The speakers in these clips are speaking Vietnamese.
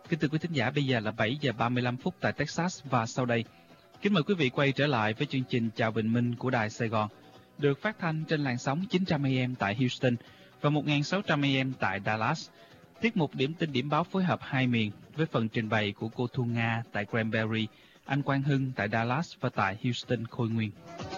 Kính thưa quý thính giả, bây giờ là 7 giờ 35 phút tại Texas và sau đây, kính mời quý vị quay trở lại với chương trình Chào Bình Minh của Đài Sài Gòn, được phát thanh trên làn sóng 900 AM tại Houston và 1600 AM tại Dallas. Tiết mục điểm tin điểm báo phối hợp hai miền với phần trình bày của cô Thu Nga tại Granbury, anh Quang Hưng tại Dallas và tại Houston Khôi Nguyên.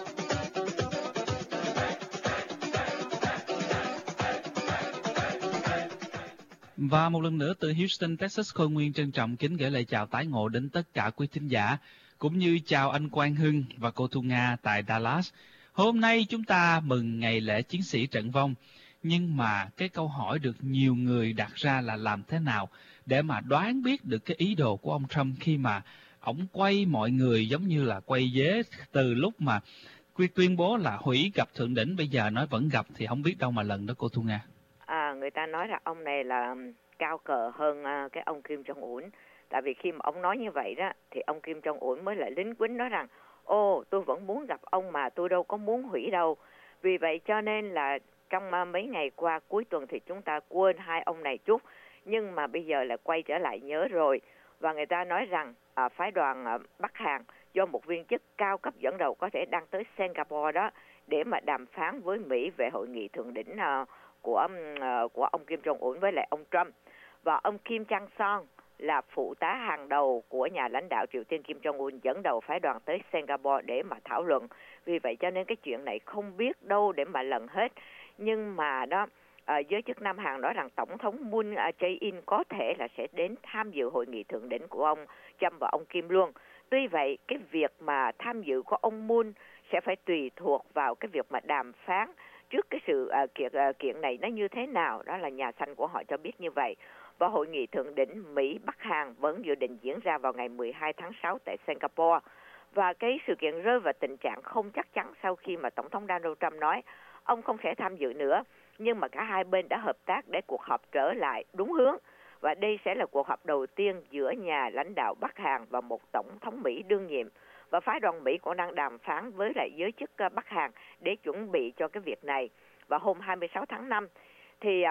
Và một lần nữa từ Houston, Texas, Khôi Nguyên trân trọng kính gửi lời chào tái ngộ đến tất cả quý thính giả, cũng như chào anh Quang Hưng và cô Thu Nga tại Dallas. Hôm nay chúng ta mừng ngày lễ chiến sĩ trận vong, nhưng mà cái câu hỏi được nhiều người đặt ra là làm thế nào để mà đoán biết được cái ý đồ của ông Trump khi mà ổng quay mọi người giống như là quay dế từ lúc mà tuyên bố là hủy gặp thượng đỉnh, bây giờ nói vẫn gặp thì không biết đâu mà lần đó cô Thu Nga. Người ta nói là ông này là cao cờ hơn cái ông Kim Jong-un. Tại vì khi mà ông nói như vậy đó, thì ông Kim Jong-un mới lại lính quýnh nói rằng tôi vẫn muốn gặp ông mà tôi đâu có muốn hủy đâu. Vì vậy cho nên là trong mấy ngày qua cuối tuần thì chúng ta quên hai ông này chút. Nhưng mà bây giờ là quay trở lại nhớ rồi. Và người ta nói rằng phái đoàn Bắc Hàn do một viên chức cao cấp dẫn đầu có thể đang tới Singapore đó để mà đàm phán với Mỹ về hội nghị thượng đỉnh của ông Kim Jong-un với lại ông Trump. Và ông Kim Chang-son là phụ tá hàng đầu của nhà lãnh đạo Triều Tiên Kim Jong-un dẫn đầu phái đoàn tới Singapore để mà thảo luận. Vì vậy cho nên cái chuyện này không biết đâu để mà lần hết. Nhưng mà đó, giới chức Nam Hàn nói rằng Tổng thống Moon Jae-in có thể là sẽ đến tham dự hội nghị thượng đỉnh của ông Trump và ông Kim luôn. Tuy vậy, cái việc mà tham dự của ông Moon sẽ phải tùy thuộc vào cái việc mà đàm phán trước cái sự kiện này nó như thế nào. Đó là nhà xanh của họ cho biết như vậy. Và hội nghị thượng đỉnh Mỹ-Bắc Hàn vẫn dự định diễn ra vào ngày 12 tháng 6 tại Singapore. Và cái sự kiện rơi vào tình trạng không chắc chắn sau khi mà Tổng thống Donald Trump nói ông không sẽ tham dự nữa. Nhưng mà cả hai bên đã hợp tác để cuộc họp trở lại đúng hướng. Và đây sẽ là cuộc họp đầu tiên giữa nhà lãnh đạo Bắc Hàn và một Tổng thống Mỹ đương nhiệm. Và phái đoàn Mỹ cũng đang đàm phán với lại giới chức Bắc Hàn để chuẩn bị cho cái việc này. Và hôm 26 tháng 5 thì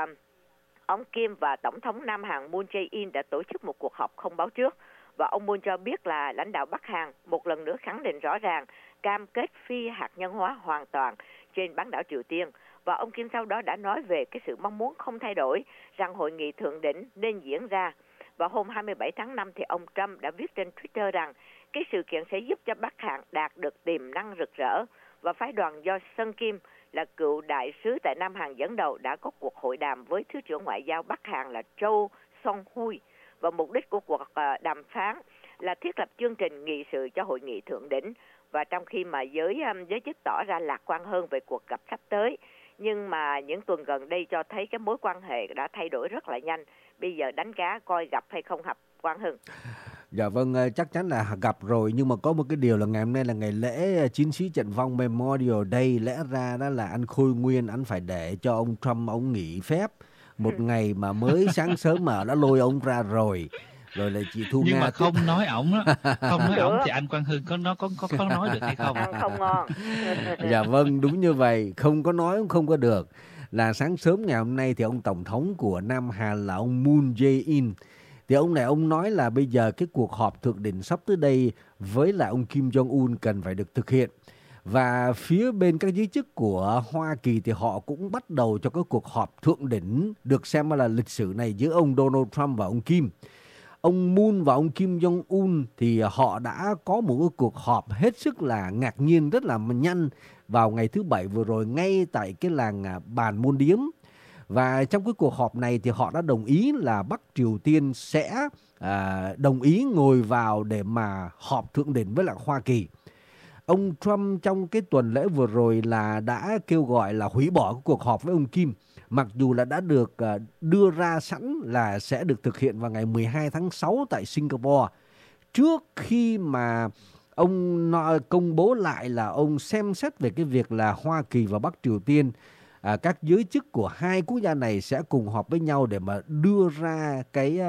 ông Kim và Tổng thống Nam Hàn Moon Jae-in đã tổ chức một cuộc họp không báo trước. Và ông Moon cho biết là lãnh đạo Bắc Hàn một lần nữa khẳng định rõ ràng cam kết phi hạt nhân hóa hoàn toàn trên bán đảo Triều Tiên. Và ông Kim sau đó đã nói về cái sự mong muốn không thay đổi rằng hội nghị thượng đỉnh nên diễn ra. Và hôm 27 tháng 5 thì ông Trump đã viết trên Twitter rằng cái sự kiện sẽ giúp cho Bắc Hàn đạt được tiềm năng rực rỡ. Và phái đoàn do Sung Kim là cựu đại sứ tại Nam Hàn dẫn đầu đã có cuộc hội đàm với Thứ trưởng Ngoại giao Bắc Hàn là Châu Song Hui. Và mục đích của cuộc đàm phán là thiết lập chương trình nghị sự cho hội nghị thượng đỉnh. Và trong khi mà giới chức tỏ ra lạc quan hơn về cuộc gặp sắp tới, nhưng mà những tuần gần đây cho thấy cái mối quan hệ đã thay đổi rất là nhanh. Bây giờ đánh giá coi gặp hay không gặp, Quang Hưng. Dạ vâng, chắc chắn là gặp rồi, nhưng mà có một cái điều là ngày hôm nay là ngày lễ chiến sĩ trận vong Memorial Day, lẽ ra đó là anh Khôi Nguyên anh phải để cho ông Trump ông nghỉ phép một ngày mà mới sáng sớm mà đã lôi ông ra rồi là chị Thu nhưng Nga mà không nói ổng đó, không nói ổng thì anh Quang Hưng có nói được hay không? Không ngon. Dạ vâng, đúng như vậy, không có nói không có được. Là sáng sớm ngày hôm nay thì ông tổng thống của Nam Hàn là ông Moon Jae-in, thì ông này ông nói là bây giờ cái cuộc họp thượng đỉnh sắp tới đây với lại ông Kim Jong-un cần phải được thực hiện. Và phía bên các giới chức của Hoa Kỳ thì họ cũng bắt đầu cho cái cuộc họp thượng đỉnh được xem là lịch sử này giữa ông Donald Trump và ông Kim. Ông Moon và ông Kim Jong-un thì họ đã có một cái cuộc họp hết sức là ngạc nhiên, rất là nhanh vào ngày thứ Bảy vừa rồi ngay tại cái làng Bàn Môn Điếm. Và trong cái cuộc họp này thì họ đã đồng ý là Bắc Triều Tiên sẽ đồng ý ngồi vào để mà họp thượng đỉnh với lại Hoa Kỳ. Ông Trump trong cái tuần lễ vừa rồi là đã kêu gọi là hủy bỏ cái cuộc họp với ông Kim, mặc dù là đã được đưa ra sẵn là sẽ được thực hiện vào ngày 12 tháng 6 tại Singapore. Trước khi mà ông công bố lại là ông xem xét về cái việc là Hoa Kỳ và Bắc Triều Tiên, các giới chức của hai quốc gia này sẽ cùng họp với nhau để mà đưa ra cái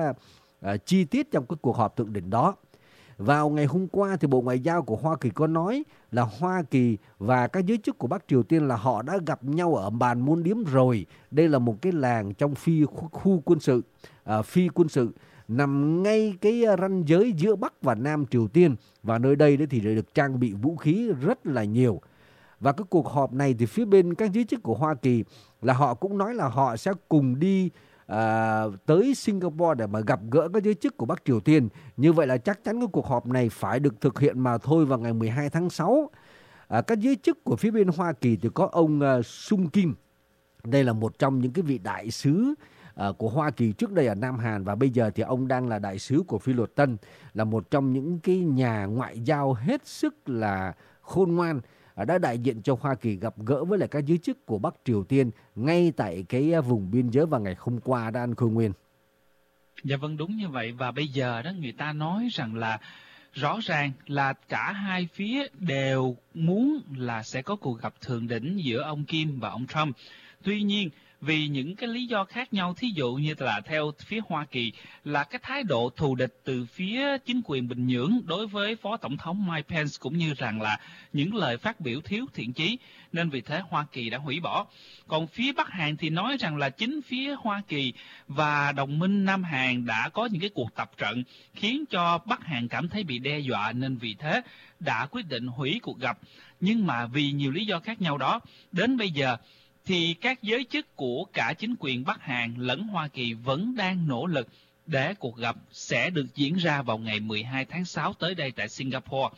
chi tiết trong cái cuộc họp thượng đỉnh đó. Vào ngày hôm qua thì Bộ Ngoại giao của Hoa Kỳ có nói là Hoa Kỳ và các giới chức của Bắc Triều Tiên là họ đã gặp nhau ở Bàn Môn Điếm rồi. Đây là một cái làng trong khu quân sự, phi quân sự nằm ngay cái ranh giới giữa Bắc và Nam Triều Tiên, và nơi đây thì được trang bị vũ khí rất là nhiều. Và cái cuộc họp này thì phía bên các giới chức của Hoa Kỳ là họ cũng nói là họ sẽ cùng đi tới Singapore để mà gặp gỡ các giới chức của Bắc Triều Tiên. Như vậy là chắc chắn cái cuộc họp này phải được thực hiện mà thôi vào ngày 12 tháng 6. Các giới chức của phía bên Hoa Kỳ thì có ông Sung Kim. Đây là một trong những cái vị đại sứ của Hoa Kỳ trước đây ở Nam Hàn, và bây giờ thì ông đang là đại sứ của Phi Luật Tân, là một trong những cái nhà ngoại giao hết sức là khôn ngoan, đã đại diện cho Hoa Kỳ gặp gỡ với lại các giới chức của Bắc Triều Tiên ngay tại cái vùng biên giới vào ngày hôm qua đó, anh Khôi Nguyên. Dạ vâng, đúng như vậy. Và bây giờ đó người ta nói rằng là rõ ràng là cả hai phía đều muốn là sẽ có cuộc gặp thượng đỉnh giữa ông Kim và ông Trump. Tuy nhiên, vì những cái lý do khác nhau, thí dụ như là theo phía Hoa Kỳ là cái thái độ thù địch từ phía chính quyền Bình Nhưỡng đối với Phó Tổng thống Mike Pence, cũng như rằng là những lời phát biểu thiếu thiện chí, nên vì thế Hoa Kỳ đã hủy bỏ. Còn phía Bắc Hàn thì nói rằng là chính phía Hoa Kỳ và đồng minh Nam Hàn đã có những cái cuộc tập trận khiến cho Bắc Hàn cảm thấy bị đe dọa, nên vì thế đã quyết định hủy cuộc gặp. Nhưng mà vì nhiều lý do khác nhau đó, đến bây giờ thì các giới chức của cả chính quyền Bắc Hàn lẫn Hoa Kỳ vẫn đang nỗ lực để cuộc gặp sẽ được diễn ra vào ngày 12 tháng 6 tới đây tại Singapore.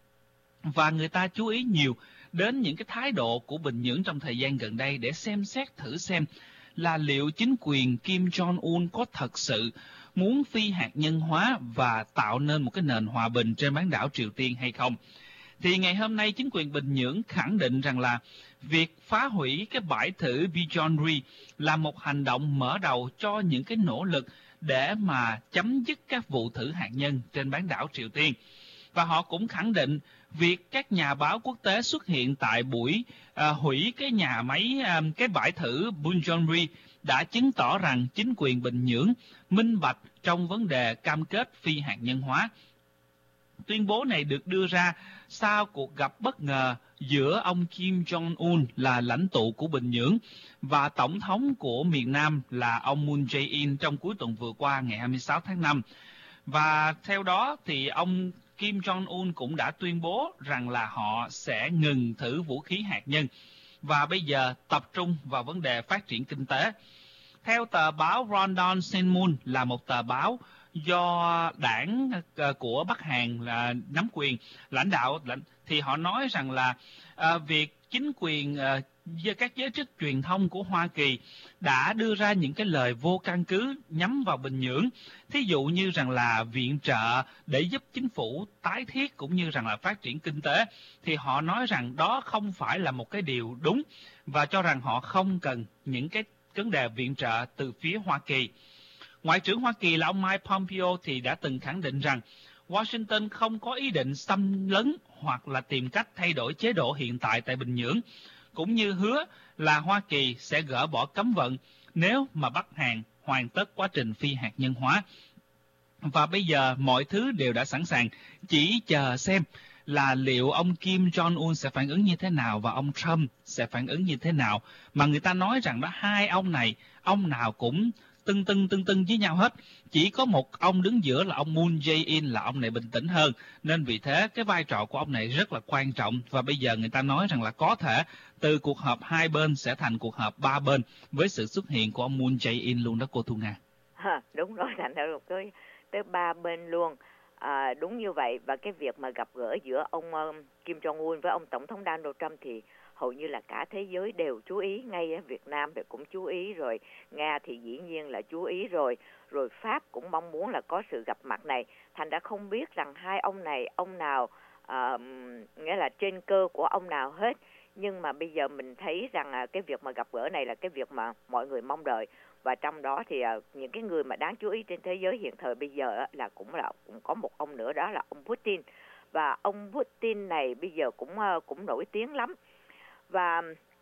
Và người ta chú ý nhiều đến những cái thái độ của Bình Nhưỡng trong thời gian gần đây để xem xét thử xem là liệu chính quyền Kim Jong-un có thật sự muốn phi hạt nhân hóa và tạo nên một cái nền hòa bình trên bán đảo Triều Tiên hay không. Thì ngày hôm nay chính quyền Bình Nhưỡng khẳng định rằng là việc phá hủy cái bãi thử Bionri là một hành động mở đầu cho những cái nỗ lực để mà chấm dứt các vụ thử hạt nhân trên bán đảo Triều Tiên. Và họ cũng khẳng định việc các nhà báo quốc tế xuất hiện tại buổi hủy cái nhà máy, cái bãi thử Bionri đã chứng tỏ rằng chính quyền Bình Nhưỡng minh bạch trong vấn đề cam kết phi hạt nhân hóa. Tuyên bố này được đưa ra sau cuộc gặp bất ngờ giữa ông Kim Jong-un là lãnh tụ của Bình Nhưỡng và tổng thống của miền Nam là ông Moon Jae-in trong cuối tuần vừa qua ngày 26 tháng 5. Và theo đó thì ông Kim Jong-un cũng đã tuyên bố rằng là họ sẽ ngừng thử vũ khí hạt nhân và bây giờ tập trung vào vấn đề phát triển kinh tế. Theo tờ báo Rondon Sinmun là một tờ báo do đảng của Bắc Hàn là nắm quyền lãnh đạo, thì họ nói rằng là việc chính quyền các giới chức truyền thông của Hoa Kỳ đã đưa ra những cái lời vô căn cứ nhắm vào Bình Nhưỡng, thí dụ như rằng là viện trợ để giúp chính phủ tái thiết cũng như rằng là phát triển kinh tế, thì họ nói rằng đó không phải là một cái điều đúng và cho rằng họ không cần những cái vấn đề viện trợ từ phía Hoa Kỳ. Ngoại trưởng Hoa Kỳ là ông Mike Pompeo thì đã từng khẳng định rằng Washington không có ý định xâm lấn hoặc là tìm cách thay đổi chế độ hiện tại tại Bình Nhưỡng, cũng như hứa là Hoa Kỳ sẽ gỡ bỏ cấm vận nếu mà Bắc Hàn hoàn tất quá trình phi hạt nhân hóa. Và bây giờ mọi thứ đều đã sẵn sàng, chỉ chờ xem là liệu ông Kim Jong-un sẽ phản ứng như thế nào và ông Trump sẽ phản ứng như thế nào. Mà người ta nói rằng đó hai ông này, ông nào cũng tưng với nhau hết. Chỉ có một ông đứng giữa là ông Moon Jae-in, là ông này bình tĩnh hơn. Nên vì thế cái vai trò của ông này rất là quan trọng. Và bây giờ người ta nói rằng là có thể từ cuộc họp hai bên sẽ thành cuộc họp ba bên với sự xuất hiện của ông Moon Jae-in luôn đó cô Thu Nga. Đúng rồi, thành ra tới ba bên luôn. Đúng như vậy. Và cái việc mà gặp gỡ giữa ông Kim Jong-un với ông Tổng thống Donald Trump thì hầu như là cả thế giới đều chú ý, ngay ở Việt Nam thì cũng chú ý rồi, Nga thì dĩ nhiên là chú ý rồi Pháp cũng mong muốn là có sự gặp mặt này. Thành ra không biết rằng hai ông này, ông nào nghĩa là trên cơ của ông nào hết. Nhưng mà bây giờ mình thấy rằng cái việc mà gặp gỡ này là cái việc mà mọi người mong đợi. Và trong đó thì những cái người mà đáng chú ý trên thế giới hiện thời bây giờ là cũng có một ông nữa, đó là ông Putin. Và ông Putin này bây giờ cũng nổi tiếng lắm. Và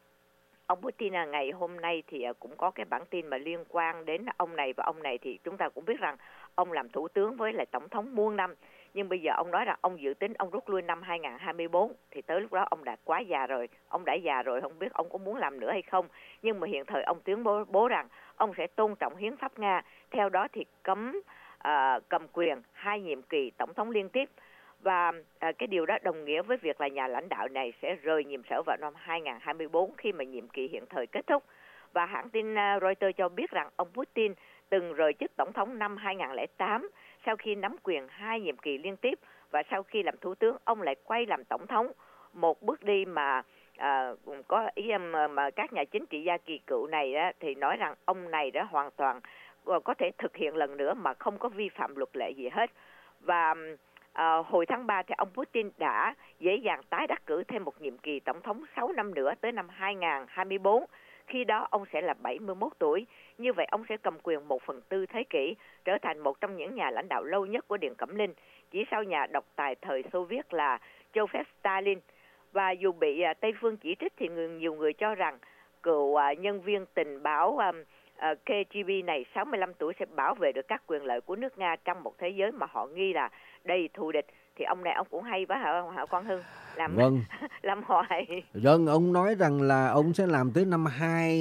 ông Putin ngày hôm nay thì cũng có cái bản tin mà liên quan đến ông này. Và ông này thì chúng ta cũng biết rằng ông làm thủ tướng với lại tổng thống muôn năm. Nhưng bây giờ ông nói rằng ông dự tính ông rút lui năm 2024. Thì tới lúc đó ông đã quá già rồi. Ông đã già rồi, không biết ông có muốn làm nữa hay không. Nhưng mà hiện thời ông tuyên bố rằng ông sẽ tôn trọng hiến pháp Nga. Theo đó thì cấm cầm quyền 2 nhiệm kỳ tổng thống liên tiếp. Và cái điều đó đồng nghĩa với việc là nhà lãnh đạo này sẽ rời nhiệm sở vào năm 2024 khi mà nhiệm kỳ hiện thời kết thúc. Và hãng tin Reuters cho biết rằng ông Putin từng rời chức tổng thống năm 2008 sau khi nắm quyền 2 nhiệm kỳ liên tiếp, và sau khi làm thủ tướng ông lại quay làm tổng thống, một bước đi mà có ý mà các nhà chính trị gia kỳ cựu này đó, thì nói rằng ông này đã hoàn toàn có thể thực hiện lần nữa mà không có vi phạm luật lệ gì hết. Và hồi tháng 3 thì ông Putin đã dễ dàng tái đắc cử thêm một nhiệm kỳ tổng thống 6 năm nữa tới năm 2024. Khi đó ông sẽ là 71 tuổi. Như vậy ông sẽ cầm quyền 1/4 thế kỷ, trở thành một trong những nhà lãnh đạo lâu nhất của Điện Cẩm Linh, chỉ sau nhà độc tài thời Xô Viết là Joseph Stalin. Và dù bị Tây phương chỉ trích thì nhiều người cho rằng cựu nhân viên tình báo KGB này 65 tuổi sẽ bảo vệ được các quyền lợi của nước Nga trong một thế giới mà họ nghi là đầy thù địch. Thì ông này ông cũng hay quá hả Quang Hưng? Làm hoài. Vâng, ông nói rằng là ông sẽ làm tới năm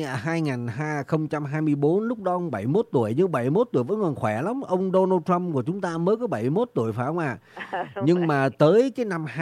2024, lúc đó ông 71 tuổi, nhưng 71 tuổi vẫn còn khỏe lắm. Ông Donald Trump của chúng ta mới có 71 tuổi phải không ạ? Nhưng mà tới cái năm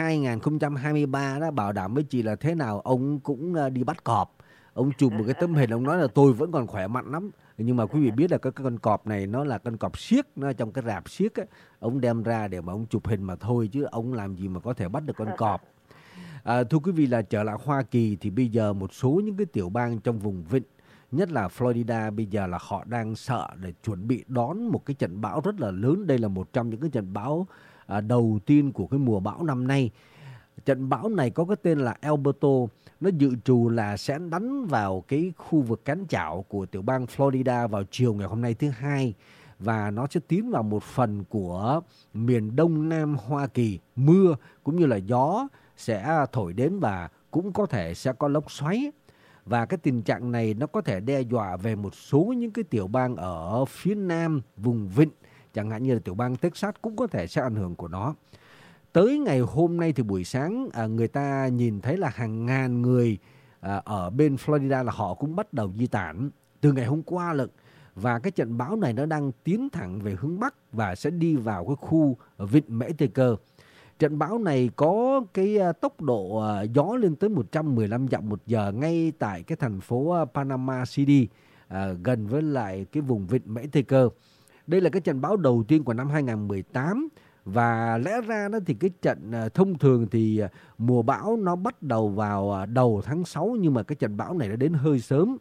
2023 đó, bảo đảm với chị là thế nào ông cũng đi bắt cọp. Ông chụp một cái tấm hình, ông nói là tôi vẫn còn khỏe mạnh lắm. Nhưng mà quý vị biết là cái con cọp này nó là con cọp xiếc, nó trong cái rạp xiếc á, ông đem ra để mà ông chụp hình mà thôi, chứ ông làm gì mà có thể bắt được con cọp. Thưa quý vị, là trở lại Hoa Kỳ thì bây giờ một số những cái tiểu bang trong vùng vịnh, nhất là Florida, bây giờ là họ đang sợ để chuẩn bị đón một cái trận bão rất là lớn. Đây là một trong những cái trận bão đầu tiên của cái mùa bão năm nay. Trận bão này có cái tên là Alberto. Nó dự trù là sẽ đánh vào cái khu vực cánh chảo của tiểu bang Florida vào chiều ngày hôm nay thứ Hai. Và nó sẽ tiến vào một phần của miền đông nam Hoa Kỳ. Mưa cũng như là gió sẽ thổi đến và cũng có thể sẽ có lốc xoáy. Và cái tình trạng này nó có thể đe dọa về một số những cái tiểu bang ở phía nam vùng vịnh. Chẳng hạn như là tiểu bang Texas cũng có thể sẽ ảnh hưởng của nó. Tới ngày hôm nay thì buổi sáng người ta nhìn thấy là hàng ngàn người ở bên Florida là họ cũng bắt đầu di tản từ ngày hôm qua lận. Và cái trận bão này nó đang tiến thẳng về hướng Bắc và sẽ đi vào cái khu vịnh Mễ Tây Cơ. Trận bão này có cái tốc độ gió lên tới 115 dặm một giờ ngay tại cái thành phố Panama City, gần với lại cái vùng vịnh Mễ Tây Cơ. Đây là cái trận bão đầu tiên của năm 2018. Và lẽ ra đó thì cái trận thông thường thì mùa bão nó bắt đầu vào đầu tháng 6, nhưng mà cái trận bão này nó đến hơi sớm.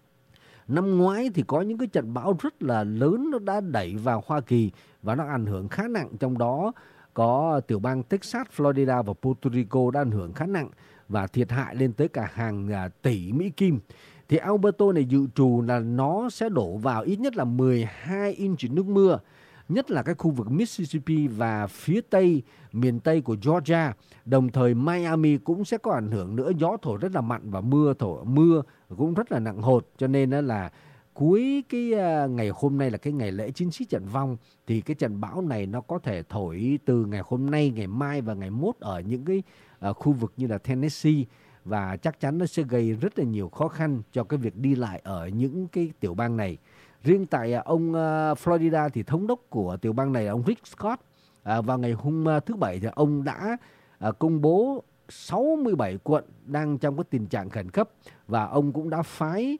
Năm ngoái thì có những cái trận bão rất là lớn nó đã đẩy vào Hoa Kỳ và nó ảnh hưởng khá nặng, trong đó có tiểu bang Texas, Florida và Puerto Rico đã ảnh hưởng khá nặng và thiệt hại lên tới cả hàng tỷ Mỹ Kim. Thì Alberto này dự trù là nó sẽ đổ vào ít nhất là 12 inch nước mưa, nhất là cái khu vực Mississippi và phía tây, miền tây của Georgia. Đồng thời Miami cũng sẽ có ảnh hưởng nữa, gió thổi rất là mạnh và mưa cũng rất là nặng hột. Cho nên là cuối cái ngày hôm nay là cái ngày lễ chiến sĩ trận vong, thì cái trận bão này nó có thể thổi từ ngày hôm nay, ngày mai và ngày mốt ở những cái khu vực như là Tennessee, và chắc chắn nó sẽ gây rất là nhiều khó khăn cho cái việc đi lại ở những cái tiểu bang này. Riêng tại ông Florida thì thống đốc của tiểu bang này, ông Rick Scott, vào ngày hôm thứ Bảy thì ông đã công bố 67 quận đang trong cái tình trạng khẩn cấp, và ông cũng đã phái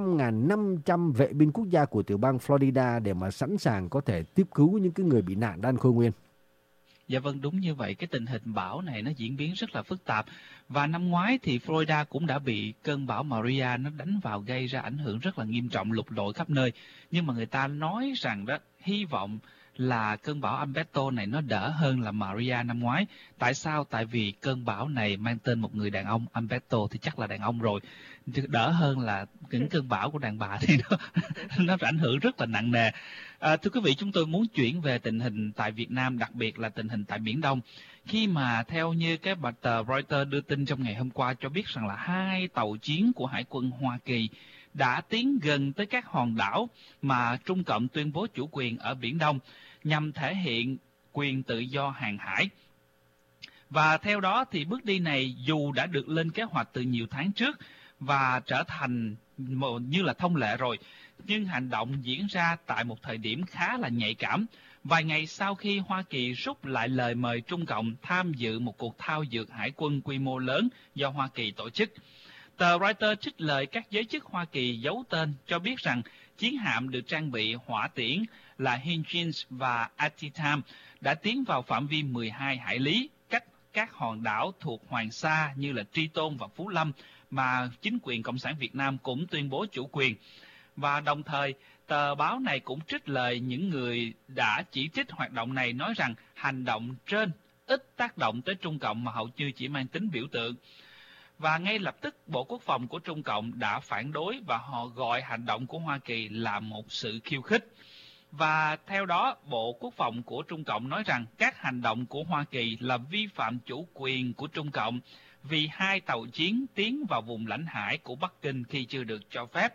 5.500 vệ binh quốc gia của tiểu bang Florida để mà sẵn sàng có thể tiếp cứu những cái người bị nạn đan Khôi Nguyên. Dạ vâng, đúng như vậy. Cái tình hình bão này nó diễn biến rất là phức tạp. Và năm ngoái thì Florida cũng đã bị cơn bão Maria nó đánh vào, gây ra ảnh hưởng rất là nghiêm trọng, lụt lội khắp nơi. Nhưng mà người ta nói rằng đó, hy vọng là cơn bão Alberto này nó đỡ hơn là Maria năm ngoái. Tại sao? Tại vì cơn bão này mang tên một người đàn ông, Alberto thì chắc là đàn ông rồi. Đỡ hơn là những cơn bão của đàn bà thì nó ảnh hưởng rất là nặng nề. Thưa quý vị, chúng tôi muốn chuyển về tình hình tại Việt Nam, đặc biệt là tình hình tại Biển Đông. Khi mà theo như cái tờ Reuters đưa tin trong ngày hôm qua cho biết rằng là 2 tàu chiến của Hải quân Hoa Kỳ đã tiến gần tới các hòn đảo mà Trung Cộng tuyên bố chủ quyền ở Biển Đông nhằm thể hiện quyền tự do hàng hải. Và theo đó thì bước đi này dù đã được lên kế hoạch từ nhiều tháng trước và trở thành như là thông lệ rồi, nhưng hành động diễn ra tại một thời điểm khá là nhạy cảm, vài ngày sau khi Hoa Kỳ rút lại lời mời Trung Cộng tham dự một cuộc thao dượt hải quân quy mô lớn do Hoa Kỳ tổ chức. Tờ Reuters trích lời các giới chức Hoa Kỳ giấu tên cho biết rằng chiến hạm được trang bị hỏa tiễn là Higgins và Antietam đã tiến vào phạm vi 12 hải lý, cách các hòn đảo thuộc Hoàng Sa như là Tri Tôn và Phú Lâm mà chính quyền Cộng sản Việt Nam cũng tuyên bố chủ quyền. Và đồng thời, tờ báo này cũng trích lời những người đã chỉ trích hoạt động này, nói rằng hành động trên ít tác động tới Trung Cộng mà hầu như chỉ mang tính biểu tượng. Và ngay lập tức, Bộ Quốc phòng của Trung Cộng đã phản đối và họ gọi hành động của Hoa Kỳ là một sự khiêu khích. Và theo đó, Bộ Quốc phòng của Trung Cộng nói rằng các hành động của Hoa Kỳ là vi phạm chủ quyền của Trung Cộng vì 2 tàu chiến tiến vào vùng lãnh hải của Bắc Kinh khi chưa được cho phép.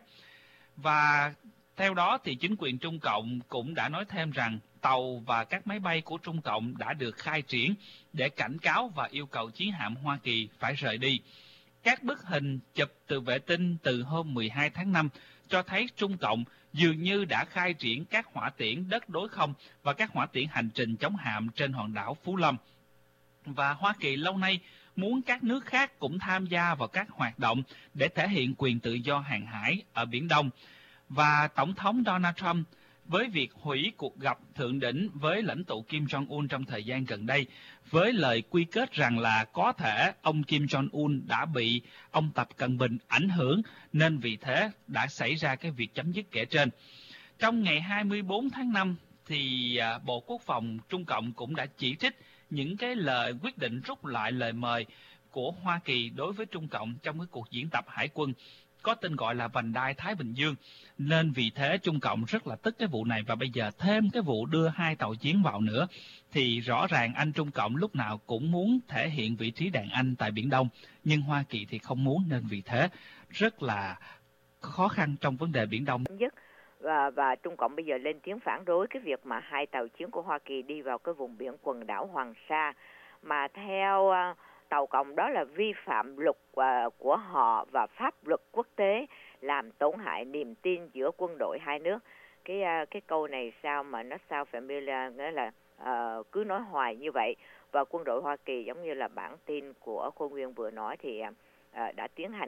Và theo đó thì chính quyền Trung Cộng cũng đã nói thêm rằng tàu và các máy bay của Trung Cộng đã được khai triển để cảnh cáo và yêu cầu chiến hạm Hoa Kỳ phải rời đi. Các bức hình chụp từ vệ tinh từ hôm 12 tháng 5 cho thấy Trung Cộng dường như đã khai triển các hỏa tiễn đất đối không và các hỏa tiễn hành trình chống hạm trên hòn đảo Phú Lâm. Và Hoa Kỳ lâu nay muốn các nước khác cũng tham gia vào các hoạt động để thể hiện quyền tự do hàng hải ở Biển Đông. Và Tổng thống Donald Trump với việc hủy cuộc gặp thượng đỉnh với lãnh tụ Kim Jong-un trong thời gian gần đây, với lời quy kết rằng là có thể ông Kim Jong-un đã bị ông Tập Cận Bình ảnh hưởng, nên vì thế đã xảy ra cái việc chấm dứt kể trên. Trong ngày 24 tháng 5, thì Bộ Quốc phòng Trung Cộng cũng đã chỉ trích những cái lời quyết định rút lại lời mời của Hoa Kỳ đối với Trung Cộng trong cái cuộc diễn tập hải quân có tên gọi là Vành đai Thái Bình Dương. Nên vì thế Trung Cộng rất là tức cái vụ này, và bây giờ thêm cái vụ đưa 2 tàu chiến vào nữa, thì rõ ràng anh Trung Cộng lúc nào cũng muốn thể hiện vị trí đàn anh tại Biển Đông, nhưng Hoa Kỳ thì không muốn, nên vì thế rất là khó khăn trong vấn đề Biển Đông. Và Trung Cộng bây giờ lên tiếng phản đối cái việc mà 2 tàu chiến của Hoa Kỳ đi vào cái vùng biển quần đảo Hoàng Sa, mà theo Tàu Cộng đó là vi phạm luật của họ và pháp luật quốc tế, làm tổn hại niềm tin giữa quân đội hai nước. Cái câu này sao mà nó sao familiar, nghĩa là cứ nói hoài như vậy. Và quân đội Hoa Kỳ, giống như là bản tin của Khôi Nguyên vừa nói, thì đã tiến hành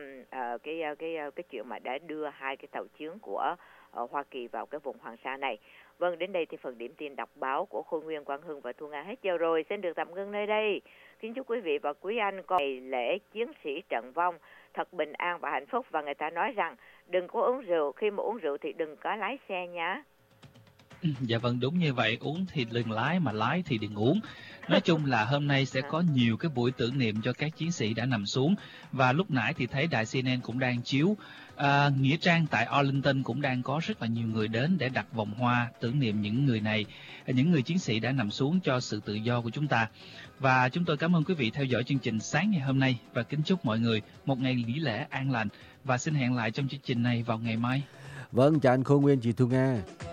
cái chuyện mà đã đưa 2 cái tàu chiến của Hoa Kỳ vào cái vùng Hoàng Sa này. Vâng, đến đây thì phần điểm tin đọc báo của Khôi Nguyên, Quang Hưng và Thu Nga hết giờ rồi, xin được tạm ngưng nơi đây. Kính chúc quý vị và quý anh có ngày lễ chiến sĩ trận vong thật bình an và hạnh phúc. Và người ta nói rằng đừng có uống rượu, khi mà uống rượu thì đừng có lái xe nhá. Dạ vâng, đúng như vậy, uống thì đừng lái, mà lái thì đừng uống. Nói chung là hôm nay sẽ có nhiều cái buổi tưởng niệm cho các chiến sĩ đã nằm xuống. Và lúc nãy thì thấy đài CNN cũng đang chiếu nghĩa trang tại Arlington, cũng đang có rất là nhiều người đến để đặt vòng hoa tưởng niệm những người này, những người chiến sĩ đã nằm xuống cho sự tự do của chúng ta. Và chúng tôi cảm ơn quý vị theo dõi chương trình sáng ngày hôm nay, và kính chúc mọi người một ngày nghỉ lễ an lành, và xin hẹn lại trong chương trình này vào ngày mai. Vâng, chào anh Khôi Nguyên, chị Thu Nga.